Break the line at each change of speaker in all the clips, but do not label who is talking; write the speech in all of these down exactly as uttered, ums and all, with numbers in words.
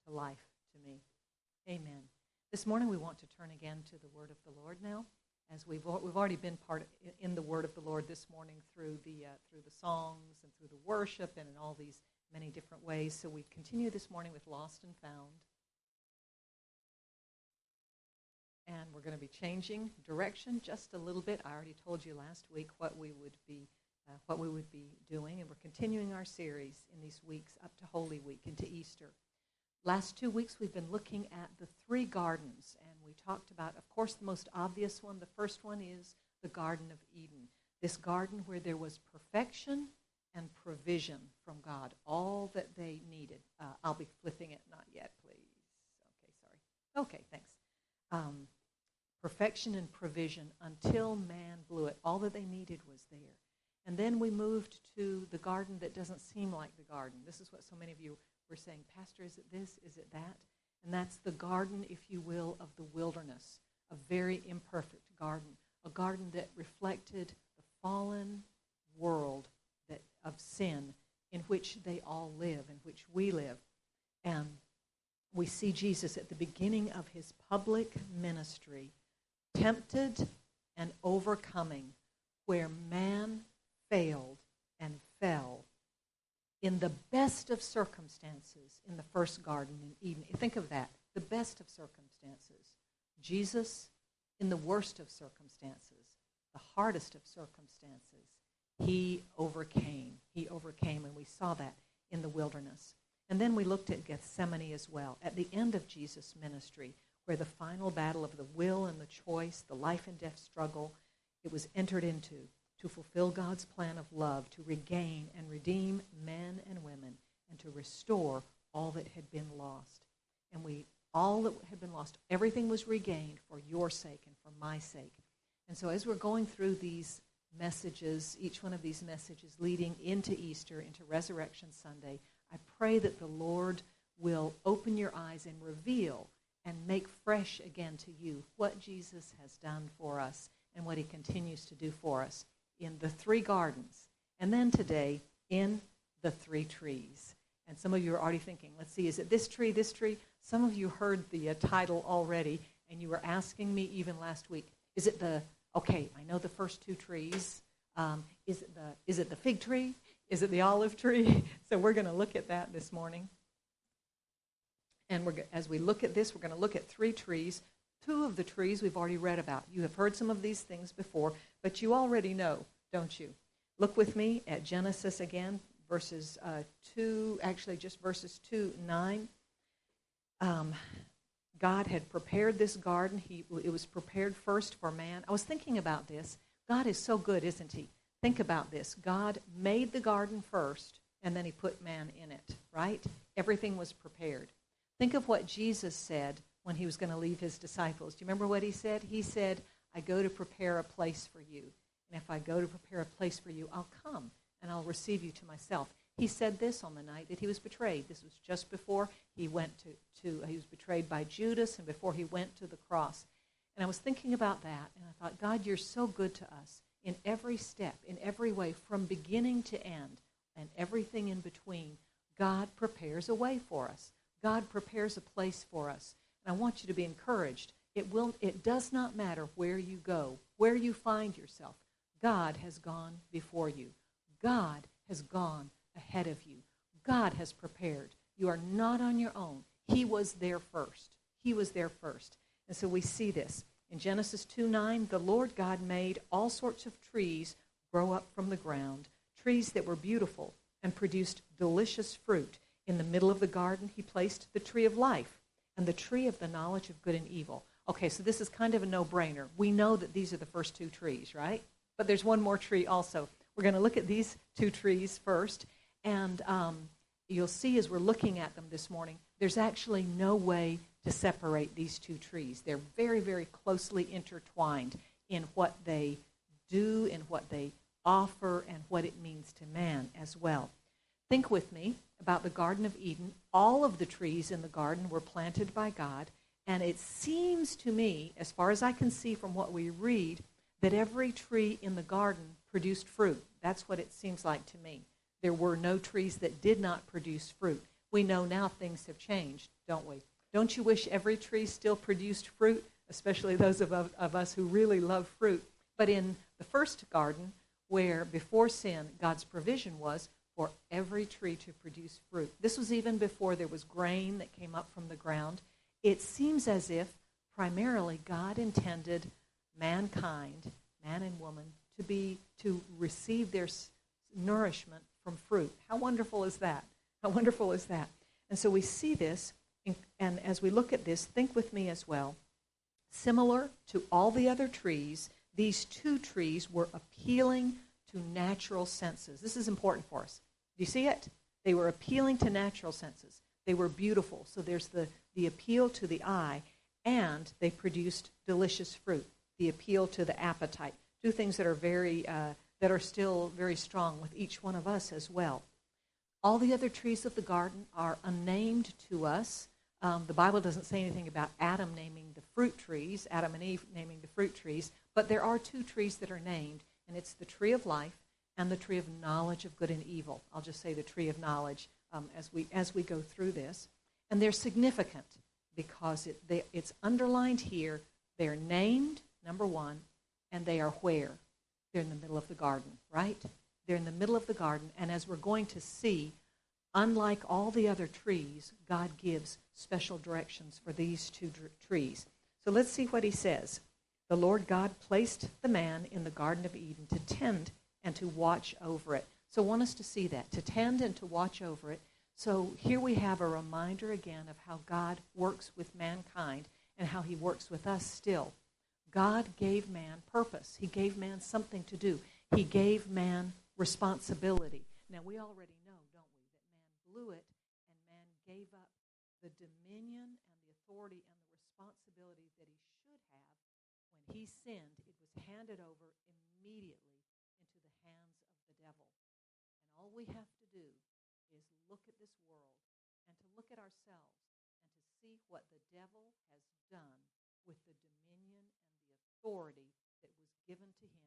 to life to me. Amen. This morning we want to turn again to the Word of the Lord now, as we've we've already been part of, in the Word of the Lord this morning through the uh, through the songs and through the worship and in all these many different ways. So we continue this morning with Lost and Found. And we're going to be changing direction just a little bit. I already told you last week what we would be uh, what we would be doing, and we're continuing our series in these weeks up to Holy Week, into Easter. Last two weeks we've been looking at the three gardens, and we talked about, of course, the most obvious one. The first one is the Garden of Eden, this garden where there was perfection and provision from God, all that they needed. Uh, I'll be flipping it, not yet, please. Okay, sorry. Okay, thanks. Um, perfection and provision until man blew it. All that they needed was there. And then we moved to the garden that doesn't seem like the garden. This is what so many of you were saying, Pastor, is it this? Is it that? And that's the garden, if you will, of the wilderness, a very imperfect garden, a garden that reflected the fallen world that of sin in which they all live, in which we live. And we see Jesus at the beginning of his public ministry, tempted and overcoming where man failed and fell in the best of circumstances in the first garden in Eden. Think of that, the best of circumstances. Jesus in the worst of circumstances, the hardest of circumstances. He overcame. He overcame, and we saw that in the wilderness. And then we looked at Gethsemane as well, at the end of Jesus' ministry, where the final battle of the will and the choice, the life and death struggle, it was entered into to fulfill God's plan of love, to regain and redeem men and women, and to restore all that had been lost. And we, all that had been lost, everything was regained for your sake and for my sake. And so as we're going through these messages, each one of these messages leading into Easter, into Resurrection Sunday, I pray that the Lord will open your eyes and reveal and make fresh again to you what Jesus has done for us and what he continues to do for us in the three gardens, and then today in the three trees. And some of you are already thinking, let's see, is it this tree, this tree? Some of you heard the uh, title already, and you were asking me even last week, is it the, okay, I know the first two trees. Um, is it the is it the fig tree? Is it the olive tree? So we're going to look at that this morning. And we're, as we look at this, we're going to look at three trees. Two of the trees we've already read about. You have heard some of these things before, but you already know, don't you? Look with me at Genesis again, verses uh, two, actually just verses two, nine. Um, God had prepared this garden. He, it was prepared first for man. I was thinking about this. God is so good, isn't he? Think about this. God made the garden first, and then he put man in it, right? Everything was prepared. Think of what Jesus said when he was going to leave his disciples. Do you remember what he said? He said, I go to prepare a place for you. And if I go to prepare a place for you, I'll come and I'll receive you to myself. He said this on the night that he was betrayed. This was just before he went to, to he was betrayed by Judas and before he went to the cross. And I was thinking about that, and I thought, God, you're so good to us in every step, in every way, from beginning to end, and everything in between. God prepares a way for us. God prepares a place for us. And I want you to be encouraged. It will. It does not matter where you go, where you find yourself. God has gone before you. God has gone ahead of you. God has prepared. You are not on your own. He was there first. He was there first. And so we see this. In Genesis two nine, the Lord God made all sorts of trees grow up from the ground, trees that were beautiful and produced delicious fruit. In the middle of the garden, he placed the tree of life and the tree of the knowledge of good and evil. Okay, so this is kind of a no-brainer. We know that these are the first two trees, right? But there's one more tree also. We're going to look at these two trees first, and um, you'll see as we're looking at them this morning, there's actually no way to separate these two trees. They're very, very closely intertwined in what they do and what they offer and what it means to man as well. Think with me about the Garden of Eden. All of the trees in the garden were planted by God, and it seems to me, as far as I can see from what we read, that every tree in the garden produced fruit. That's what it seems like to me. There were no trees that did not produce fruit. We know now things have changed, don't we? Don't you wish every tree still produced fruit, especially those of, of us who really love fruit? But in the first garden, where before sin, God's provision was for every tree to produce fruit. This was even before there was grain that came up from the ground. It seems as if primarily God intended mankind, man and woman, to be to receive their s- nourishment from fruit. How wonderful is that? How wonderful is that? And so we see this, in, and as we look at this, think with me as well. Similar to all the other trees, these two trees were appealing to natural senses. This is important for us. Do you see it? They were appealing to natural senses. They were beautiful. So there's the, the appeal to the eye, and they produced delicious fruit, the appeal to the appetite. Two things that are very uh, that are still very strong with each one of us as well. All the other trees of the garden are unnamed to us. Um, the Bible doesn't say anything about Adam naming the fruit trees, Adam and Eve naming the fruit trees, but there are two trees that are named, and it's the tree of life and the tree of knowledge of good and evil. I'll just say the tree of knowledge um, as we as we go through this. And they're significant because it, they, it's underlined here. They're named, number one, and they are where? They're in the middle of the garden, right? They're in the middle of the garden, and as we're going to see, unlike all the other trees, God gives special directions for these two dr- trees. So let's see what he says. The Lord God placed the man in the Garden of Eden to tend and to watch over it. So I want us to see that, to tend and to watch over it. So here we have a reminder again of how God works with mankind and how he works with us still. God gave man purpose. He gave man something to do. He gave man responsibility. Now, we already know, don't we, that man blew it and man gave up the dominion and the authority and the responsibility that he should have. When he sinned, it was handed over immediately into the hands of the devil. And all we have to do is look at this world and to look at ourselves and to see what the devil has done with the dominion and the authority that was given to him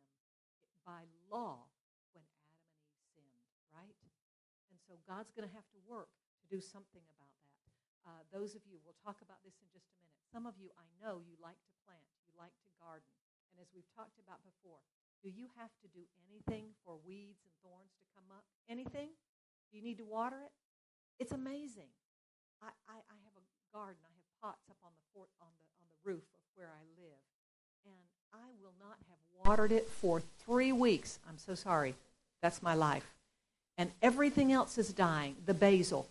by law when Adam and Eve sinned, right? And so God's going to have to work to do something about that. Uh, those of you, we'll talk about this in just a minute. Some of you, I know you like to plant, you like to garden. And as we've talked about before, do you have to do anything for weeds and thorns to come up? Anything? Do you need to water it? It's amazing. I, I, I have a garden. I have pots up on the fort, on the on the roof of where I live, and I will not have watered it for three weeks. I'm so sorry. That's my life. And everything else is dying. The basil,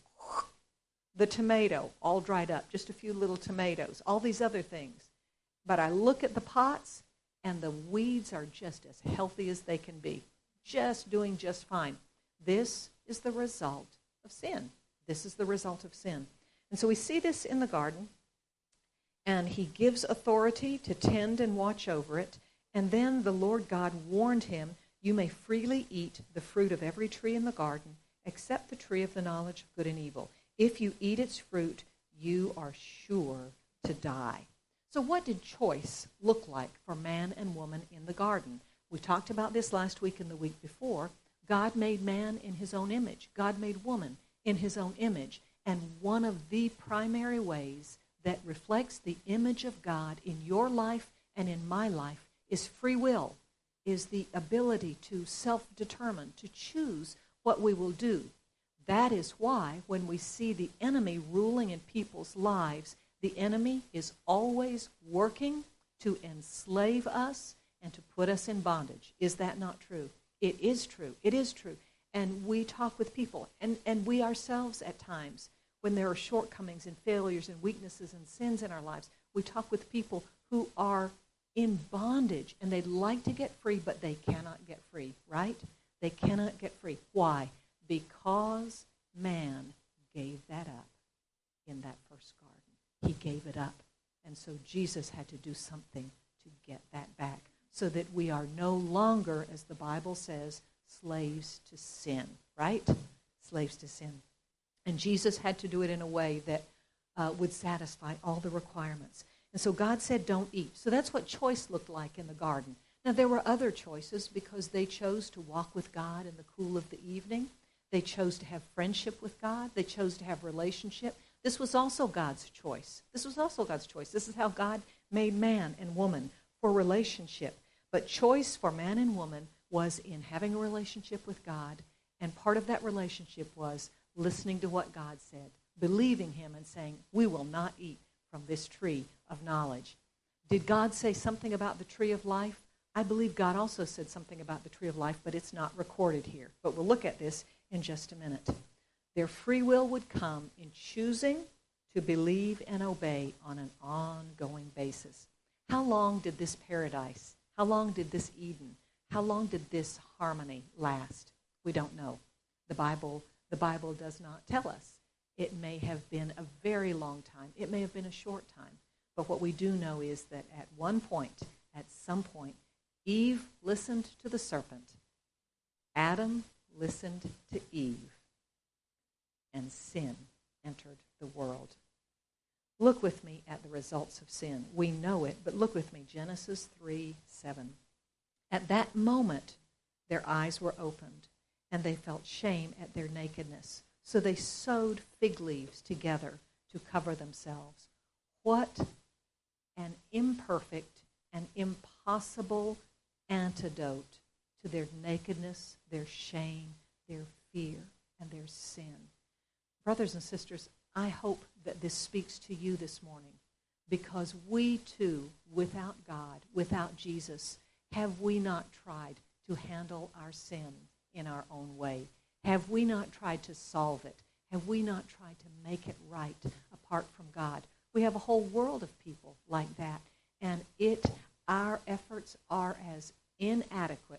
the tomato, all dried up. Just a few little tomatoes. All these other things. But I look at the pots, and the weeds are just as healthy as they can be. Just doing just fine. This is the result of sin. This is the result of sin. And so we see this in the garden, and he gives authority to tend and watch over it. And then the Lord God warned him, you may freely eat the fruit of every tree in the garden, except the tree of the knowledge of good and evil. If you eat its fruit, you are sure to die. So what did choice look like for man and woman in the garden? We talked about this last week and the week before. God made man in his own image. God made woman in his own image. And one of the primary ways that reflects the image of God in your life and in my life is free will, is the ability to self-determine, to choose what we will do. That is why when we see the enemy ruling in people's lives, the enemy is always working to enslave us and to put us in bondage. Is that not true? It is true. It is true. And we talk with people, and, and we ourselves at times, when there are shortcomings and failures and weaknesses and sins in our lives, we talk with people who are in bondage, and they'd like to get free, but they cannot get free, right? They cannot get free. Why? Because man gave that up in that first garden. He gave it up. And so Jesus had to do something to get that back so that we are no longer, as the Bible says, slaves to sin, right? Slaves to sin. And Jesus had to do it in a way that uh, would satisfy all the requirements. And so God said, don't eat. So that's what choice looked like in the garden. Now, there were other choices because they chose to walk with God in the cool of the evening. They chose to have friendship with God. They chose to have relationship. This was also God's choice. This was also God's choice. This is how God made man and woman for relationship. But choice for man and woman was in having a relationship with God, and part of that relationship was listening to what God said, believing him and saying, we will not eat from this tree of knowledge. Did God say something about the tree of life? I believe God also said something about the tree of life, but it's not recorded here. But we'll look at this in just a minute. Their free will would come in choosing to believe and obey on an ongoing basis. How long did this paradise, how long did this Eden, how long did this harmony last? We don't know. The Bible, the Bible does not tell us. It may have been a very long time. It may have been a short time. But what we do know is that at one point, at some point, Eve listened to the serpent. Adam listened to Eve. And sin entered the world. Look with me at the results of sin. We know it, but look with me. Genesis three seven. At that moment, their eyes were opened, and they felt shame at their nakedness. So they sewed fig leaves together to cover themselves. What an imperfect and impossible antidote to their nakedness, their shame, their fear, and their sin. Brothers and sisters, I hope that this speaks to you this morning, because we too, without God, without Jesus, have we not tried to handle our sin in our own way? Have we not tried to solve it? Have we not tried to make it right apart from God? We have a whole world of people like that, and it, our efforts are as inadequate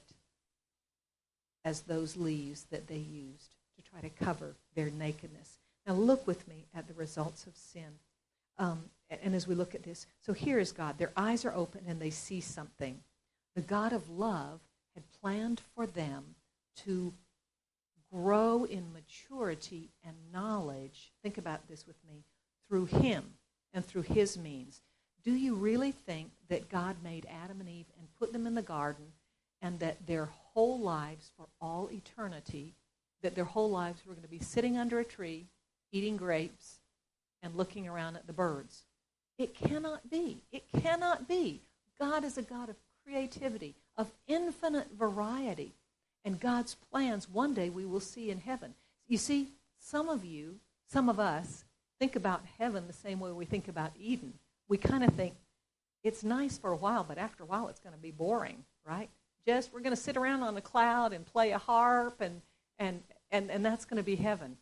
as those leaves that they used to try to cover their nakedness. Now look with me at the results of sin. Um, and as we look at this, so here is God. Their eyes are open and they see something. The God of love had planned for them to grow in maturity and knowledge. Think about this with me. Through him and through his means. Do you really think that God made Adam and Eve and put them in the garden, and that their whole lives for all eternity, that their whole lives were going to be sitting under a tree, eating grapes, and looking around at the birds? It cannot be. It cannot be. God is a God of creativity, of infinite variety. And God's plans one day we will see in heaven. You see, some of you, some of us, think about heaven the same way we think about Eden. We kind of think, it's nice for a while, but after a while it's going to be boring, right? Just, we're going to sit around on a cloud and play a harp, and, and, and, and that's going to be heaven.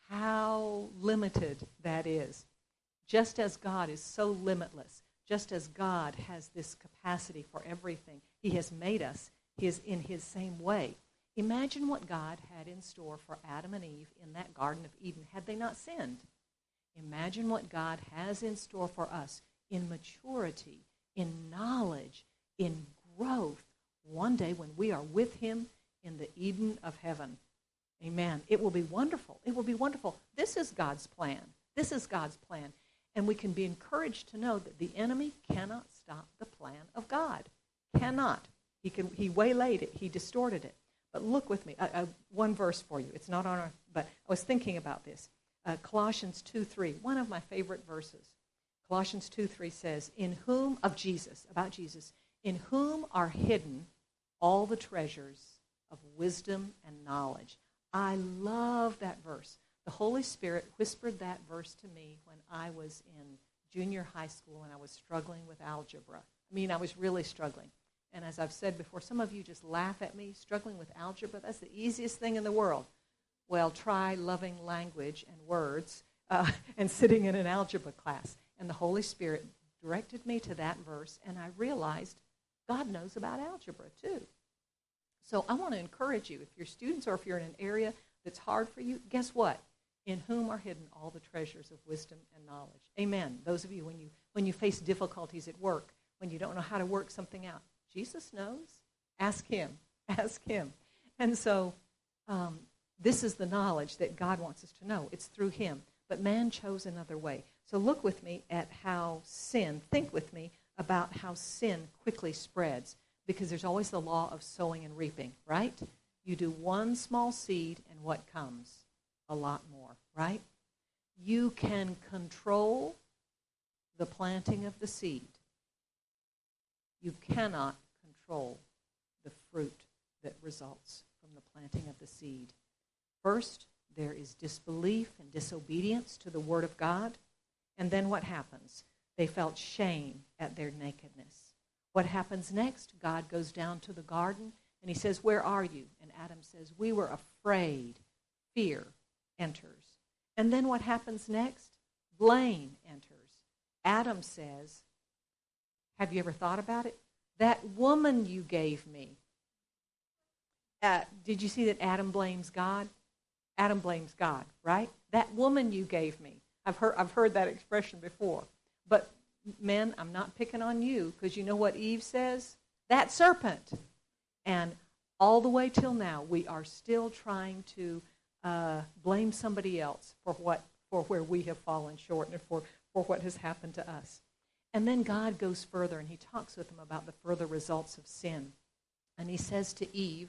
How limited that is. Just as God is so limitless, just as God has this capacity for everything, he has made us his, in his same way. Imagine what God had in store for Adam and Eve in that Garden of Eden had they not sinned. Imagine what God has in store for us in maturity, in knowledge, in growth, one day when we are with him in the Eden of heaven. Amen. It will be wonderful. It will be wonderful. This is God's plan. This is God's plan. And we can be encouraged to know that the enemy cannot stop the plan of God. Cannot. He can. He waylaid it. He distorted it. But look with me. Uh, uh, one verse for you. It's not on our, but I was thinking about this. Uh, Colossians two three, one of my favorite verses. Colossians two three says, in whom, of Jesus, about Jesus, in whom are hidden all the treasures of wisdom and knowledge. I love that verse. The Holy Spirit whispered that verse to me when I was in junior high school and I was struggling with algebra. I mean, I was really struggling. And as I've said before, some of you just laugh at me. Struggling with algebra, that's the easiest thing in the world. Well, try loving language and words uh, and sitting in an algebra class. And the Holy Spirit directed me to that verse, and I realized God knows about algebra too. So I want to encourage you, if you're students or if you're in an area that's hard for you, guess what? In whom are hidden all the treasures of wisdom and knowledge. Amen. Those of you, when you when you face difficulties at work, when you don't know how to work something out, Jesus knows. Ask him. Ask him. And so um, this is the knowledge that God wants us to know. It's through him. But man chose another way. So look with me at how sin, think with me about how sin quickly spreads, because there's always the law of sowing and reaping, right? You do one small seed, and what comes? A lot more, right? You can control the planting of the seed. You cannot control the fruit that results from the planting of the seed. First, there is disbelief and disobedience to the Word of God. And then what happens? They felt shame at their nakedness. What happens next? God goes down to the garden and he says, "Where are you?" And Adam says, "We were afraid." Fear enters. And then what happens next? Blame enters. Adam says, have you ever thought about it? That woman you gave me. Uh, did you see that Adam blames God? Adam blames God, right? That woman you gave me. I've heard, I've heard that expression before. But men, I'm not picking on you, because you know what Eve says? That serpent. And all the way till now, we are still trying to uh, blame somebody else for what, for where we have fallen short and for, for what has happened to us. And then God goes further, and he talks with them about the further results of sin. And he says to Eve,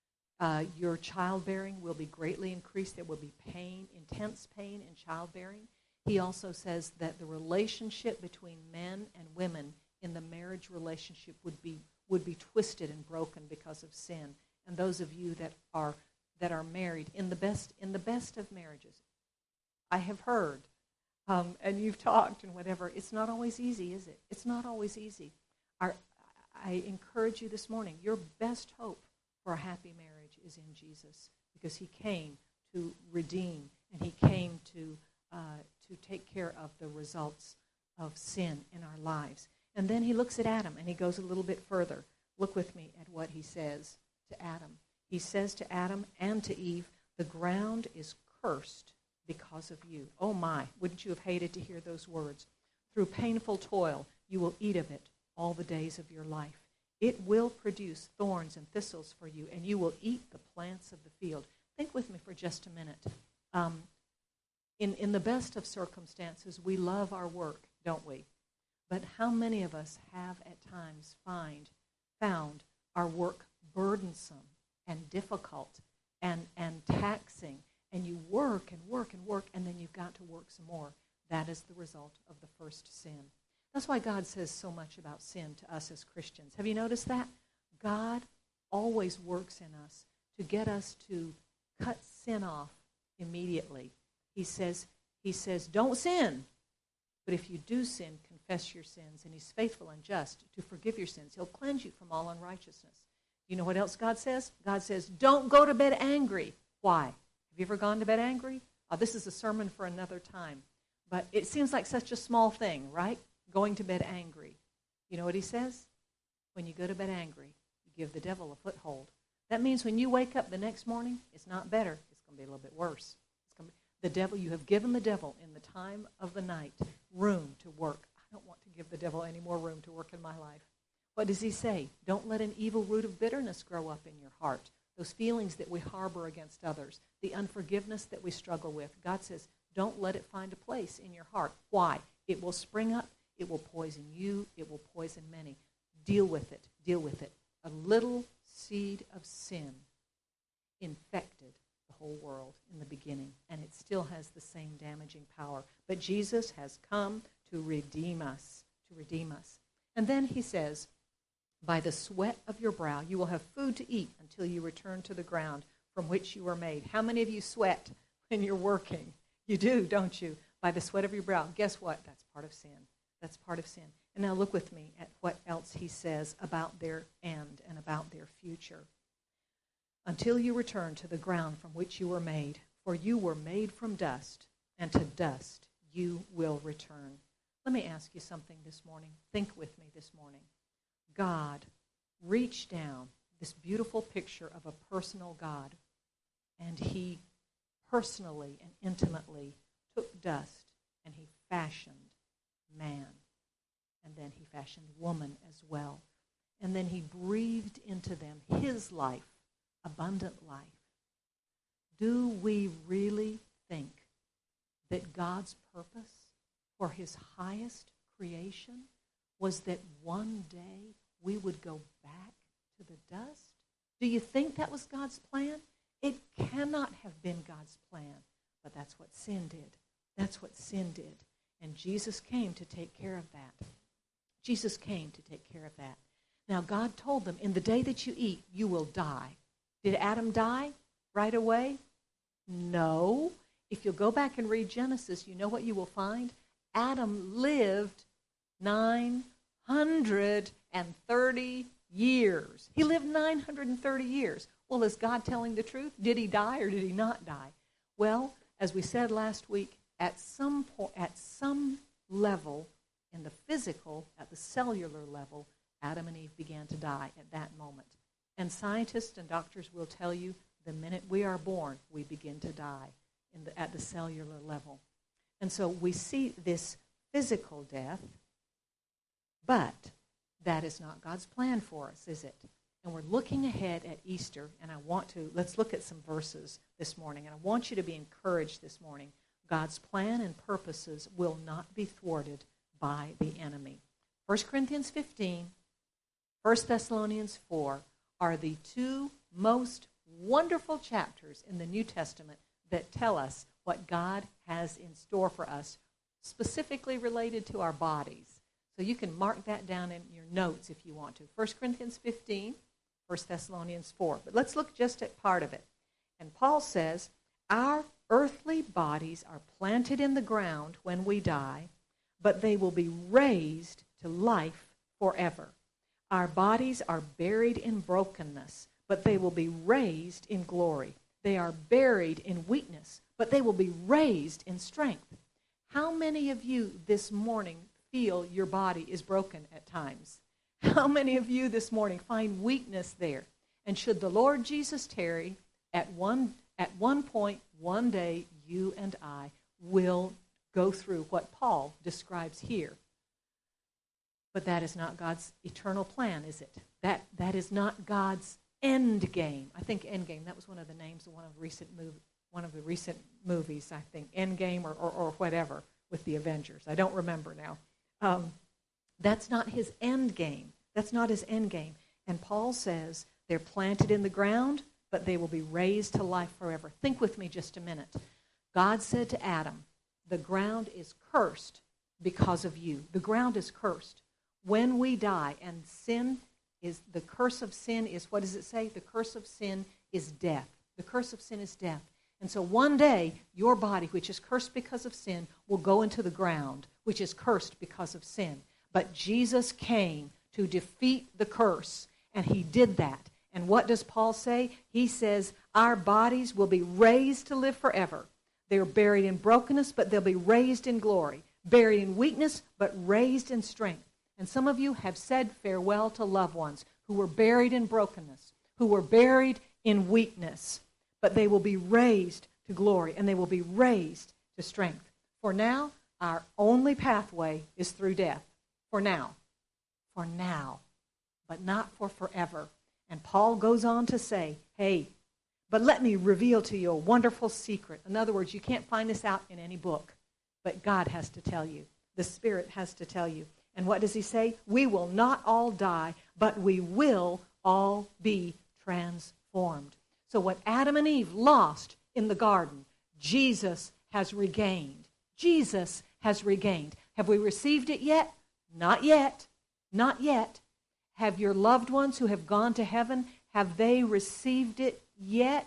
uh, your childbearing will be greatly increased. There will be pain, intense pain in childbearing. He also says that the relationship between men and women in the marriage relationship would be would be twisted and broken because of sin. And those of you that are that are married in the best in the best of marriages, I have heard, um, and you've talked and whatever. It's not always easy, is it? It's not always easy. Our, I encourage you this morning. Your best hope for a happy marriage is in Jesus, because he came to redeem, and he came to uh, to take care of the results of sin in our lives. And then he looks at Adam, and he goes a little bit further. Look with me at what he says to Adam. He says to Adam and to Eve, the ground is cursed because of you. Oh my, wouldn't you have hated to hear those words? Through painful toil, you will eat of it all the days of your life. It will produce thorns and thistles for you, and you will eat the plants of the field. Think with me for just a minute. Um, in, in the best of circumstances, we love our work, don't we? But how many of us have at times find, found our work burdensome and difficult and, and taxing, and you work and work and work, and then you've got to work some more? That is the result of the first sin. That's why God says so much about sin to us as Christians. Have you noticed that? God always works in us to get us to cut sin off immediately. He says, he says, don't sin. But if you do sin, confess your sins, and he's faithful and just to forgive your sins. He'll cleanse you from all unrighteousness. You know what else God says? God says, don't go to bed angry. Why? Have you ever gone to bed angry? Oh, this is a sermon for another time. But it seems like such a small thing, right? Going to bed angry. You know what he says? When you go to bed angry, you give the devil a foothold. That means when you wake up the next morning, it's not better. It's going to be a little bit worse. It's going to be, the devil, you have given the devil in the time of the night room to work. I don't want to give the devil any more room to work in my life. What does he say? Don't let an evil root of bitterness grow up in your heart. Those feelings that we harbor against others, the unforgiveness that we struggle with. God says, don't let it find a place in your heart. Why? It will spring up. It will poison you. It will poison many. Deal with it. Deal with it. A little seed of sin infected the whole world in the beginning, and it still has the same damaging power. But Jesus has come to redeem us, to redeem us. And then he says, by the sweat of your brow, you will have food to eat until you return to the ground from which you were made. How many of you sweat when you're working? You do, don't you? By the sweat of your brow. Guess what? That's part of sin. That's part of sin. And now look with me at what else he says about their end and about their future. Until you return to the ground from which you were made, for you were made from dust, and to dust you will return. Let me ask you something this morning. Think with me this morning. God reached down, this beautiful picture of a personal God, and he personally and intimately took dust and he fashioned man. And then he fashioned woman as well. And then he breathed into them his life, abundant life. Do we really think that God's purpose for his highest creation was that one day we would go back to the dust? Do you think that was God's plan? It cannot have been God's plan, but that's what sin did. That's what sin did. And Jesus came to take care of that. Jesus came to take care of that. Now, God told them, in the day that you eat, you will die. Did Adam die right away? No. If you'll go back and read Genesis, you know what you will find? Adam lived nine hundred thirty years. He lived nine hundred thirty years. Well, is God telling the truth? Did he die or did he not die? Well, as we said last week, at some point, at some level, in the physical, at the cellular level, Adam and Eve began to die at that moment. And scientists and doctors will tell you the minute we are born, we begin to die in the, at the cellular level. And so we see this physical death, but that is not God's plan for us, is it? And we're looking ahead at Easter, and I want to, let's look at some verses this morning, and I want you to be encouraged this morning. God's plan and purposes will not be thwarted by the enemy. First Corinthians fifteen, First Thessalonians four are the two most wonderful chapters in the New Testament that tell us what God has in store for us, specifically related to our bodies. So you can mark that down in your notes if you want to. First Corinthians fifteen, First Thessalonians four. But let's look just at part of it. And Paul says, our earthly bodies are planted in the ground when we die, but they will be raised to life forever. Our bodies are buried in brokenness, but they will be raised in glory. They are buried in weakness, but they will be raised in strength. How many of you this morning feel your body is broken at times? How many of you this morning find weakness there? And should the Lord Jesus tarry, at one at one point, one day, you and I will go through what Paul describes here. But that is not God's eternal plan, is it? That that is not God's end game. I think end game, that was one of the names of one of the recent mov- one of the recent movies, I think, End Game or, or, or whatever, with the Avengers. I don't remember now. Um, that's not his end game. That's not his end game. And Paul says they're planted in the ground, but they will be raised to life forever. Think with me just a minute. God said to Adam, the ground is cursed because of you. The ground is cursed. When we die, and sin is, the curse of sin is, what does it say? The curse of sin is death. The curse of sin is death. And so one day, your body, which is cursed because of sin, will go into the ground, which is cursed because of sin. But Jesus came to defeat the curse, and he did that. And what does Paul say? He says, our bodies will be raised to live forever. They're buried in brokenness, but they'll be raised in glory. Buried in weakness, but raised in strength. And some of you have said farewell to loved ones who were buried in brokenness, who were buried in weakness, but they will be raised to glory, and they will be raised to strength. For now, our only pathway is through death. For now. For now. But not for forever. And Paul goes on to say, hey, but let me reveal to you a wonderful secret. In other words, you can't find this out in any book, but God has to tell you. The Spirit has to tell you. And what does he say? We will not all die, but we will all be transformed. So what Adam and Eve lost in the garden, Jesus has regained. Jesus has regained. Have we received it yet? Not yet. Not yet. Have your loved ones who have gone to heaven, have they received it yet?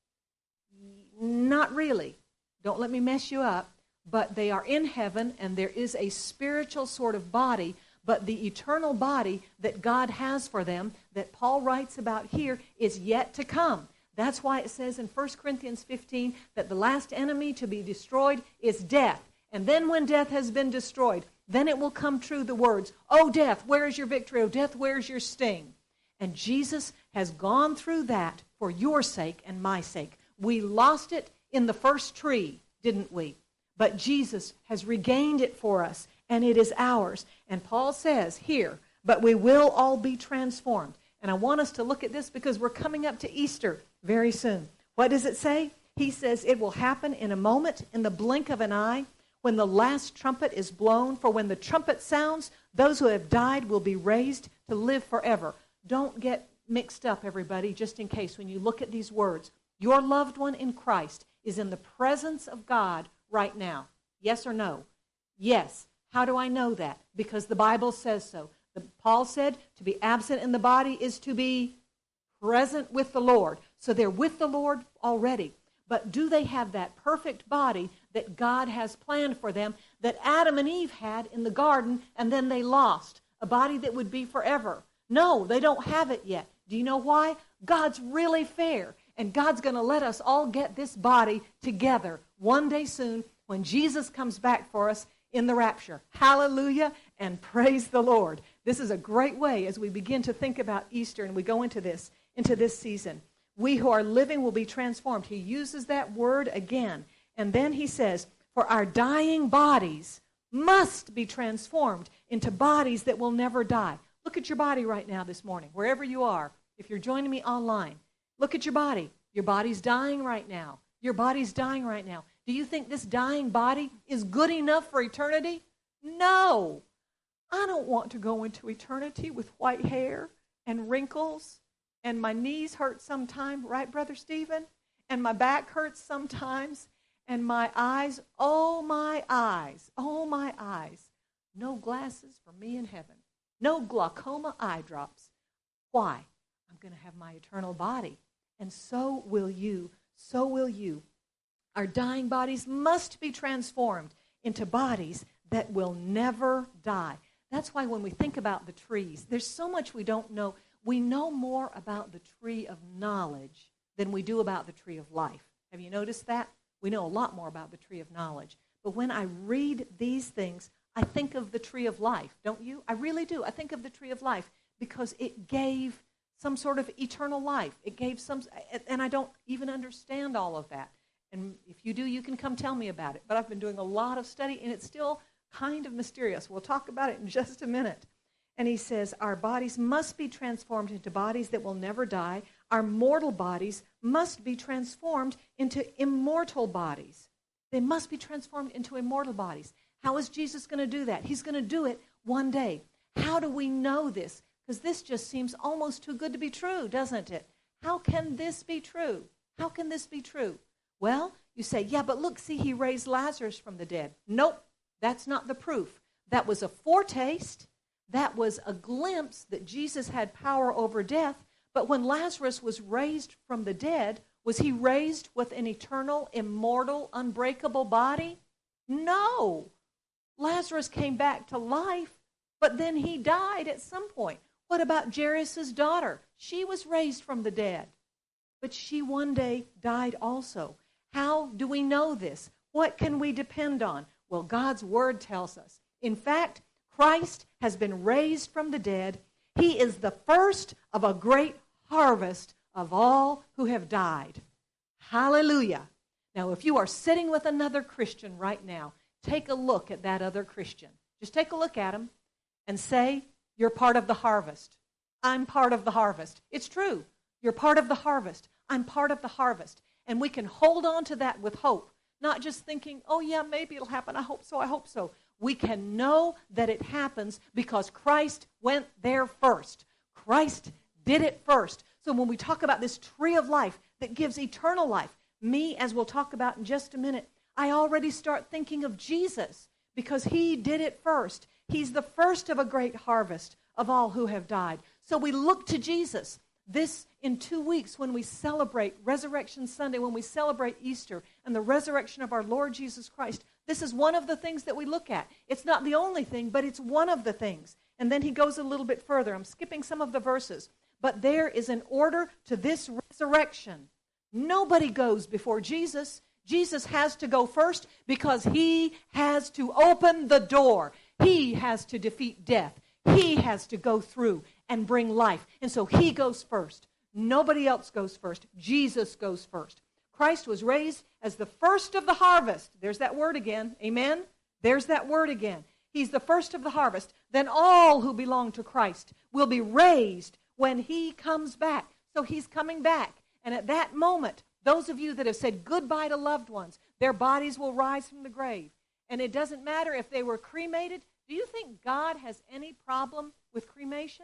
Not really. Don't let me mess you up. But they are in heaven, and there is a spiritual sort of body, but the eternal body that God has for them, that Paul writes about here, is yet to come. That's why it says in First Corinthians fifteen that the last enemy to be destroyed is death. And then when death has been destroyed, then it will come true the words, "O death, where is your victory? O death, where is your sting?" And Jesus has gone through that for your sake and my sake. We lost it in the first tree, didn't we? But Jesus has regained it for us, and it is ours. And Paul says here, but we will all be transformed. And I want us to look at this because we're coming up to Easter very soon. What does it say? He says it will happen in a moment, in the blink of an eye, when the last trumpet is blown. For when the trumpet sounds, those who have died will be raised to live forever. Don't get mixed up, everybody, just in case, when you look at these words. Your loved one in Christ is in the presence of God right now. Yes or no? Yes. How do I know that? Because the Bible says so. The, Paul said to be absent in the body is to be present with the Lord. So they're with the Lord already. But do they have that perfect body that God has planned for them, that Adam and Eve had in the garden, and then they lost? A body that would be forever. No, they don't have it yet. Do you know why? God's really fair, and God's going to let us all get this body together one day soon when Jesus comes back for us in the rapture. Hallelujah, and praise the Lord. This is a great way as we begin to think about Easter and we go into this, into this season. We who are living will be transformed. He uses that word again. And then he says, for our dying bodies must be transformed into bodies that will never die. Look at your body right now this morning, wherever you are. If you're joining me online, look at your body. Your body's dying right now. Your body's dying right now. Do you think this dying body is good enough for eternity? No. I don't want to go into eternity with white hair and wrinkles, and my knees hurt sometimes, right, Brother Stephen? And my back hurts sometimes, and my eyes, oh, my eyes, oh, my eyes. No glasses for me in heaven. No glaucoma eye drops. Why? I'm going to have my eternal body. And so will you. So will you. Our dying bodies must be transformed into bodies that will never die. That's why when we think about the trees, there's so much we don't know. We know more about the tree of knowledge than we do about the tree of life. Have you noticed that? We know a lot more about the tree of knowledge. But when I read these things, I think of the tree of life, don't you? I really do. I think of the tree of life because it gave some sort of eternal life. It gave some, and I don't even understand all of that. And if you do, you can come tell me about it. But I've been doing a lot of study, and it's still kind of mysterious. We'll talk about it in just a minute. And he says, our bodies must be transformed into bodies that will never die. Our mortal bodies must be transformed into immortal bodies. They must be transformed into immortal bodies. How is Jesus going to do that? He's going to do it one day. How do we know this? Because this just seems almost too good to be true, doesn't it? How can this be true? How can this be true? Well, you say, yeah, but look, see, he raised Lazarus from the dead. Nope, that's not the proof. That was a foretaste. That was a glimpse that Jesus had power over death. But when Lazarus was raised from the dead, was he raised with an eternal, immortal, unbreakable body? No. Lazarus came back to life, but then he died at some point. What about Jairus' daughter? She was raised from the dead, but she one day died also. How do we know this? What can we depend on? Well, God's word tells us. In fact, Christ has been raised from the dead. He is the first of a great harvest of all who have died. Hallelujah. Now, if you are sitting with another Christian right now, take a look at that other Christian. Just take a look at him and say, you're part of the harvest. I'm part of the harvest. It's true. You're part of the harvest. I'm part of the harvest. And we can hold on to that with hope, not just thinking, oh, yeah, maybe it'll happen. I hope so. I hope so. We can know that it happens because Christ went there first. Christ did it first. So when we talk about this tree of life that gives eternal life, me, as we'll talk about in just a minute, I already start thinking of Jesus because he did it first. He's the first of a great harvest of all who have died. So we look to Jesus. This, in two weeks, when we celebrate Resurrection Sunday, when we celebrate Easter and the resurrection of our Lord Jesus Christ, this is one of the things that we look at. It's not the only thing, but it's one of the things. And then he goes a little bit further. I'm skipping some of the verses. But there is an order to this resurrection. Nobody goes before Jesus. Jesus has to go first because he has to open the door. He has to defeat death. He has to go through and bring life. And so he goes first. Nobody else goes first. Jesus goes first. Christ was raised as the first of the harvest. There's that word again. Amen? There's that word again. He's the first of the harvest. Then all who belong to Christ will be raised when he comes back. So he's coming back. And at that moment, those of you that have said goodbye to loved ones, their bodies will rise from the grave. And it doesn't matter if they were cremated. Do you think God has any problem with cremation?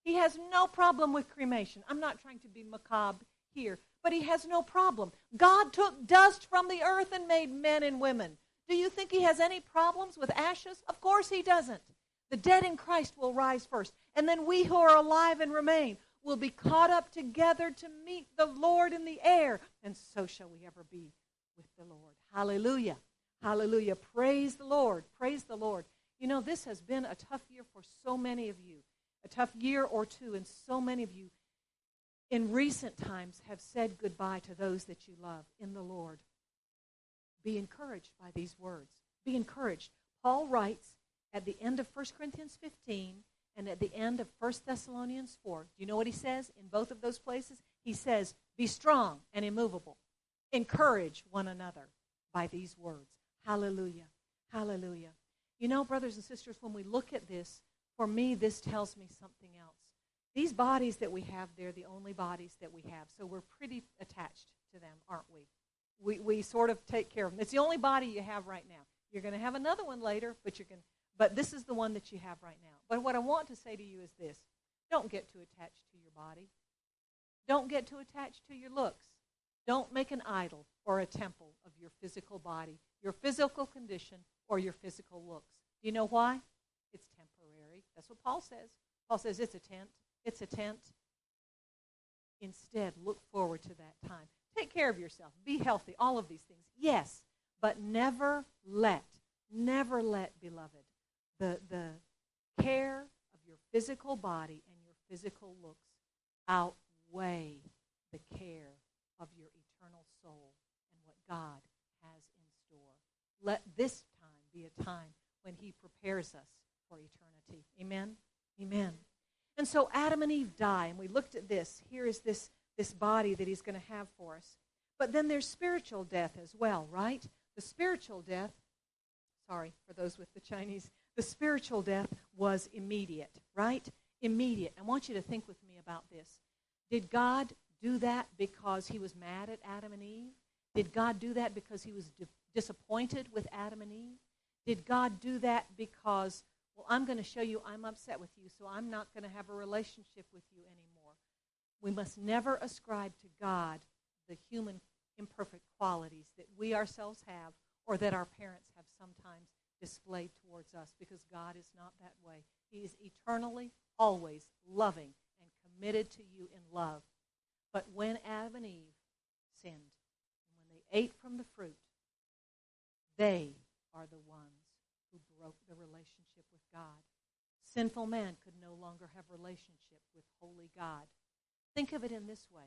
He has no problem with cremation. I'm not trying to be macabre here, but he has no problem. God took dust from the earth and made men and women. Do you think he has any problems with ashes? Of course he doesn't. The dead in Christ will rise first, and then we who are alive and remain will be caught up together to meet the Lord in the air, and so shall we ever be with the Lord. Hallelujah. Hallelujah. Praise the Lord. Praise the Lord. You know, this has been a tough year for so many of you, a tough year or two, and so many of you in recent times have said goodbye to those that you love in the Lord. Be encouraged by these words. Be encouraged. Paul writes at the end of First Corinthians fifteen and at the end of First Thessalonians four. Do you know what he says in both of those places? He says, be strong and immovable. Encourage one another by these words. Hallelujah. Hallelujah. You know, brothers and sisters, when we look at this, for me, this tells me something else. These bodies that we have, they're the only bodies that we have, so we're pretty attached to them, aren't we? We we sort of take care of them. It's the only body you have right now. You're going to have another one later, but you're going but this is the one that you have right now. But what I want to say to you is this. Don't get too attached to your body. Don't get too attached to your looks. Don't make an idol or a temple of your physical body, your physical condition, or your physical looks. Do you know why? It's temporary. That's what Paul says. Paul says it's a tent. It's a tent. Instead, look forward to that time. Take care of yourself. Be healthy. All of these things. Yes, but never let, never let, beloved, the, the care of your physical body and your physical looks outweigh the care of your eternal soul and what God has in store. Let this time be a time when he prepares us for eternity. Amen? Amen. And so Adam and Eve die, and we looked at this. Here is this, this body that he's going to have for us. But then there's spiritual death as well, right? The spiritual death, sorry for those with the Chinese, the spiritual death was immediate, right? Immediate. I want you to think with me about this. Did God do that because he was mad at Adam and Eve? Did God do that because he was di- disappointed with Adam and Eve? Did God do that because, well, I'm going to show you I'm upset with you, so I'm not going to have a relationship with you anymore? We must never ascribe to God the human imperfect qualities that we ourselves have or that our parents have sometimes displayed towards us, because God is not that way. He is eternally, always loving and committed to you in love. But when Adam and Eve sinned, and when they ate from the fruit, they are the ones who broke the relationship with God. Sinful man could no longer have relationship with holy God. Think of it in this way.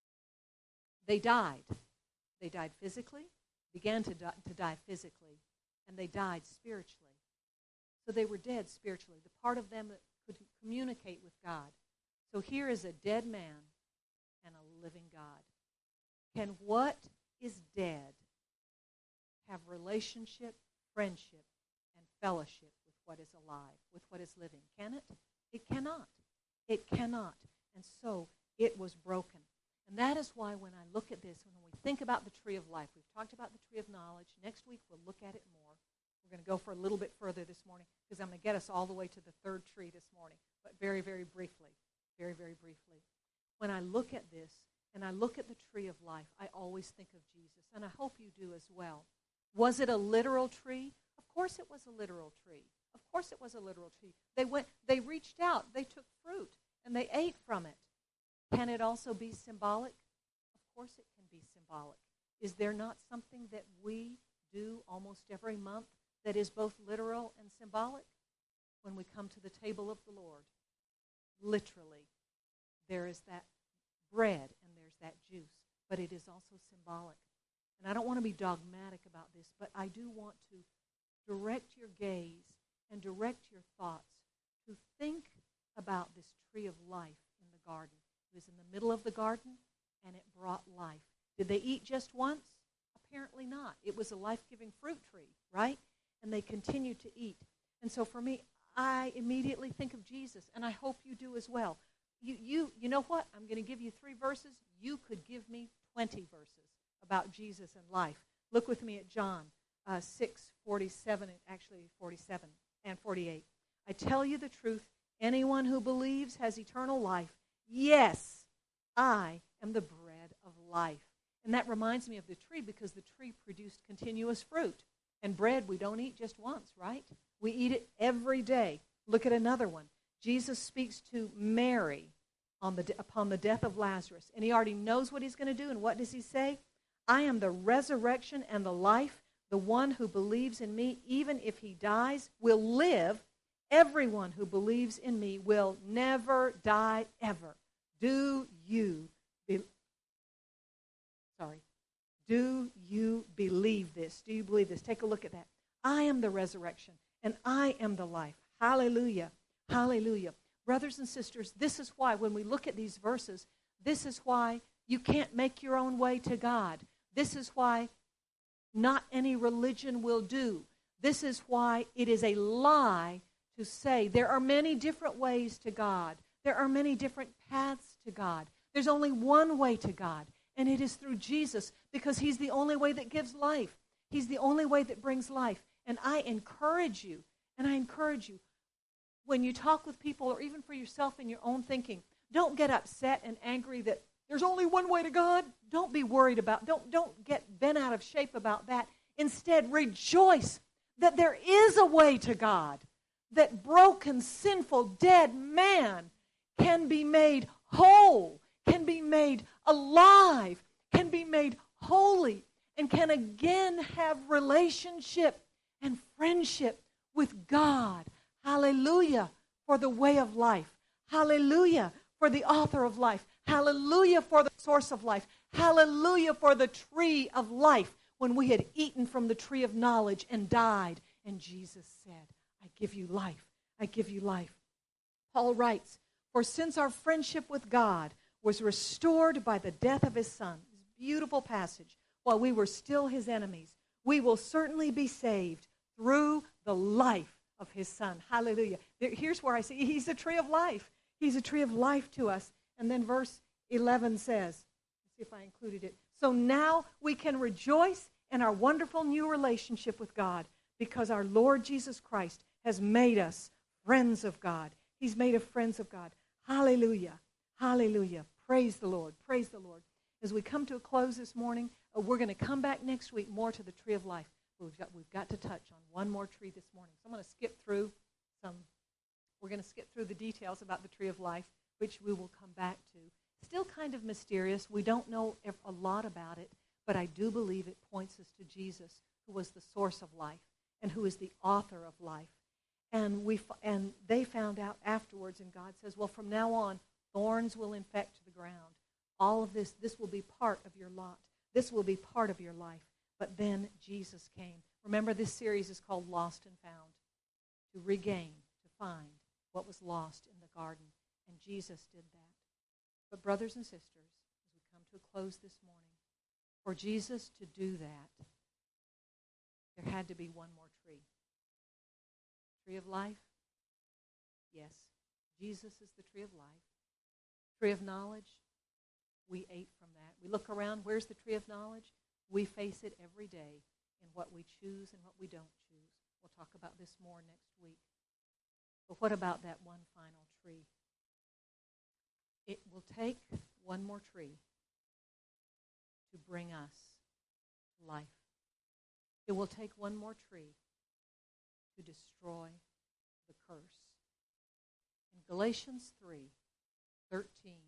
They died. They died physically, began to die, to die physically, and they died spiritually. So they were dead spiritually, the part of them that could communicate with God. So here is a dead man and a living God. Can what is dead have relationship, friendship, and fellowship with what is alive, with what is living? Can it? It cannot. It cannot. And so it was broken. And that is why when I look at this, when we think about the tree of life, we've talked about the tree of knowledge. Next week we'll look at it more. We're going to go for a little bit further this morning because I'm going to get us all the way to the third tree this morning, but very, very briefly, very, very briefly. When I look at this and I look at the tree of life, I always think of Jesus, and I hope you do as well. Was it a literal tree? Of course it was a literal tree. Of course it was a literal tree. They went, they reached out, they took fruit, and they ate from it. Can it also be symbolic? Of course it can be symbolic. Is there not something that we do almost every month that is both literal and symbolic? When we come to the table of the Lord, literally, there is that bread and there's that juice, but it is also symbolic. And I don't want to be dogmatic about this, but I do want to direct your gaze and direct your thoughts to think about this tree of life in the garden. It was in the middle of the garden, and it brought life. Did they eat just once? Apparently not. It was a life-giving fruit tree, right? And they continued to eat. And so for me, I immediately think of Jesus, and I hope you do as well. You, you, you know what? I'm going to give you three verses. You could give me twenty verses about Jesus and life. Look with me at John uh, six forty-seven, actually forty-seven and forty-eight. I tell you the truth, Anyone who believes has eternal life. Yes, I am the bread of life. And that reminds me of the tree because the tree produced continuous fruit. And bread we don't eat just once, right? We eat it every day. Look at another one. Jesus speaks to Mary on the, upon the death of Lazarus. And he already knows what he's going to do. And what does he say? I am the resurrection and the life. The one who believes in me, even if he dies, will live. Everyone who believes in me will never die ever. Do you be, sorry. Do you believe this? Do you believe this? Take a look at that. I am the resurrection and I am the life. Hallelujah. Hallelujah. Brothers and sisters, this is why when we look at these verses, this is why you can't make your own way to God. This is why not any religion will do. This is why it is a lie to say there are many different ways to God. There are many different paths to God. There's only one way to God, and it is through Jesus because he's the only way that gives life. He's the only way that brings life. And I encourage you, and I encourage you, when you talk with people or even for yourself in your own thinking, don't get upset and angry that there's only one way to God. Don't be worried about, don't, don't get bent out of shape about that. Instead, rejoice that there is a way to God, that broken, sinful, dead man can be made whole, can be made alive, can be made holy, and can again have relationship and friendship with God. Hallelujah for the way of life. Hallelujah for the author of life. Hallelujah for the source of life. Hallelujah for the tree of life when we had eaten from the tree of knowledge and died. And Jesus said, I give you life. I give you life. Paul writes, for since our friendship with God was restored by the death of his Son, this beautiful passage, while we were still his enemies, we will certainly be saved through the life of his Son. Hallelujah. Here's where I see he's a tree of life. He's a tree of life to us. And then verse eleven says, let's see if I included it. So now we can rejoice in our wonderful new relationship with God because our Lord Jesus Christ has made us friends of God. He's made us friends of God. Hallelujah. Hallelujah. Praise the Lord. Praise the Lord. As we come to a close this morning, uh, we're going to come back next week more to the tree of life. We've got, we've got to touch on one more tree this morning. So I'm going to skip through some, we're going to skip through the details about the tree of life, which we will come back to. Still kind of mysterious. We don't know a lot about it, but I do believe it points us to Jesus, who was the source of life and who is the author of life. And we and they found out afterwards, and God says, well, from now on, thorns will infect the ground. All of this, this will be part of your lot. This will be part of your life. But then Jesus came. Remember, this series is called Lost and Found, to regain, to find what was lost in the garden. And Jesus did that. But brothers and sisters, as we come to a close this morning, for Jesus to do that, there had to be one more tree. Tree of life? Yes, Jesus is the tree of life. Tree of knowledge? We ate from that. We look around, where's the tree of knowledge? We face it every day in what we choose and what we don't choose. We'll talk about this more next week. But what about that one final tree? It will take one more tree to bring us life. It will take one more tree to destroy the curse. In Galatians three thirteen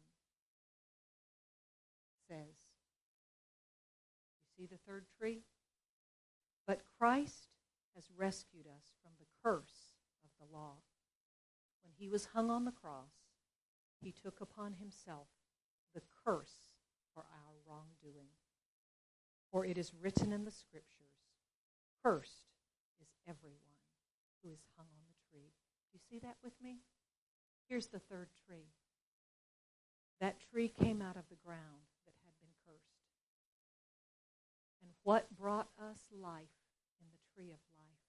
says, you see the third tree? But Christ has rescued us from the curse of the law. When he was hung on the cross, he took upon himself the curse for our wrongdoing. For it is written in the Scriptures, cursed is everyone who is hung on the tree. You see that with me? Here's the third tree. That tree came out of the ground that had been cursed. And what brought us life in the tree of life?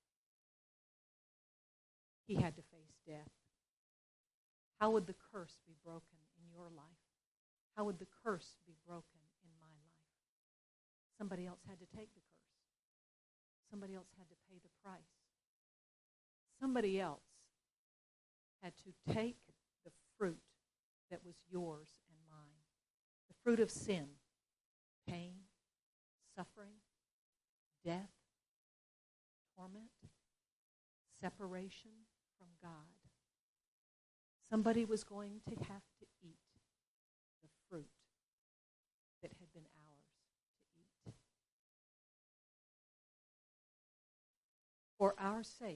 He had to face death. How would the curse be broken in your life? How would the curse be broken in my life? Somebody else had to take the curse. Somebody else had to pay the price. Somebody else had to take the fruit that was yours and mine, the fruit of sin, pain, suffering, death, torment, separation from God. Somebody was going to have to eat the fruit that had been ours to eat. For our sake,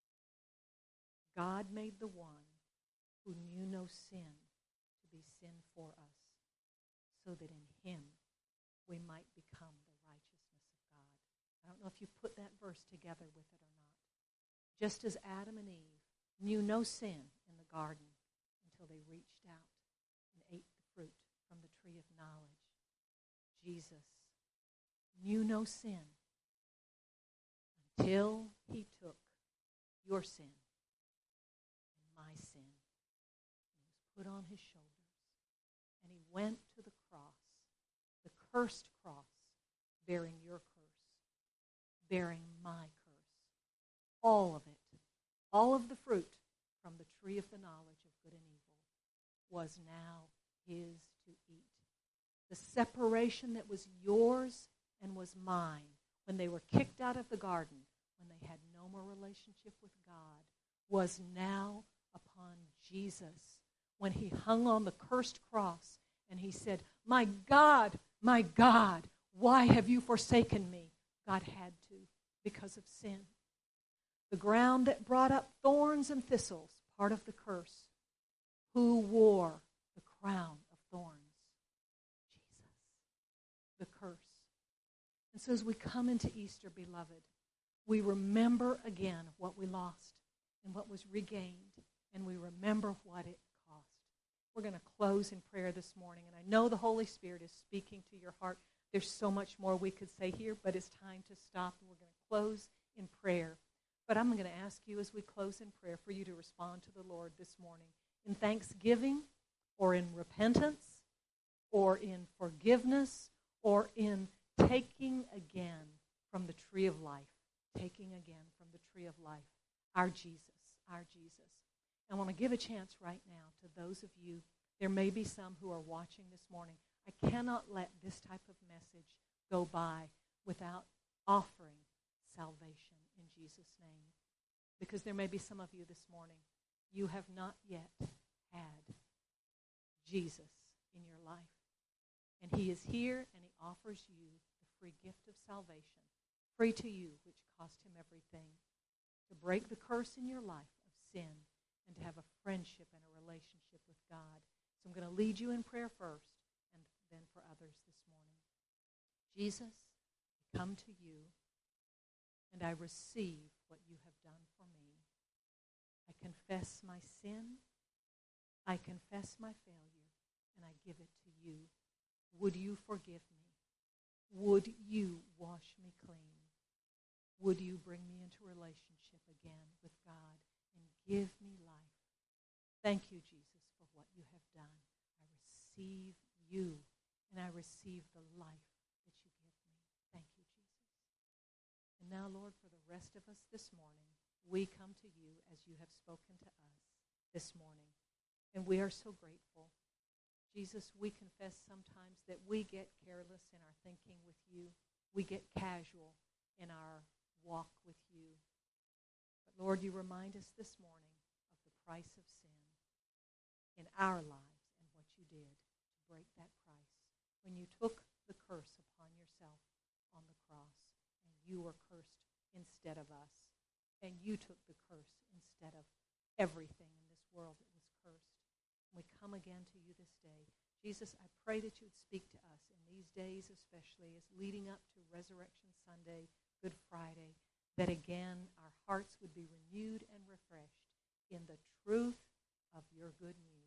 God made the one who knew no sin to be sin for us, so that in him we might become the righteousness of God. I don't know if you put that verse together with it or not. Just as Adam and Eve knew no sin in the garden until they reached out and ate the fruit from the tree of knowledge, Jesus knew no sin until he took your sin and my sin and was put on his shoulders, and he went to the cross, the cursed cross, bearing your curse, bearing my curse, all of it, all of the fruit from the tree of the knowledge of good and evil was now his to eat. The separation that was yours and was mine when they were kicked out of the garden, when they had no more relationship with God, was now upon Jesus when he hung on the cursed cross and he said, "My God, my God, why have you forsaken me?" God had to, because of sin. The ground that brought up thorns and thistles, part of the curse. Who wore the crown of thorns? Jesus, the curse. And so as we come into Easter, beloved, we remember again what we lost and what was regained, and we remember what it cost. We're going to close in prayer this morning, and I know the Holy Spirit is speaking to your heart. There's so much more we could say here, but it's time to stop, and we're going to close in prayer. But I'm going to ask you as we close in prayer for you to respond to the Lord this morning in thanksgiving or in repentance or in forgiveness or in taking again from the tree of life, taking again from the tree of life, our Jesus, our Jesus. I want to give a chance right now to those of you, there may be some who are watching this morning. I cannot let this type of message go by without offering salvation in Jesus' name. Because there may be some of you this morning, you have not yet had Jesus in your life. And he is here and he offers you the free gift of salvation, free to you, which cost him everything, to break the curse in your life of sin and to have a friendship and a relationship with God. So I'm going to lead you in prayer first and then for others this morning. Jesus, I come to you and I receive what you have done for me. I confess my sin. I confess my failure, and I give it to you. Would you forgive me? Would you wash me clean? Would you bring me into relationship again with God and give me life? Thank you, Jesus, for what you have done. I receive you, and I receive the life that you give me. Thank you, Jesus. And now, Lord, for the rest of us this morning, we come to you as you have spoken to us this morning. And we are so grateful. Jesus, we confess sometimes that we get careless in our thinking with you. We get casual in our walk with you. But Lord, you remind us this morning of the price of sin in our lives and what you did to break that price when you took the curse upon yourself on the cross and you were cursed instead of us. And you took the curse instead of everything in this world that was cursed. And we come again to you this day. Jesus, I pray that you would speak to us in these days, especially as leading up to Resurrection Sunday, Good Friday, that again our hearts would be renewed and refreshed in the truth of your good news.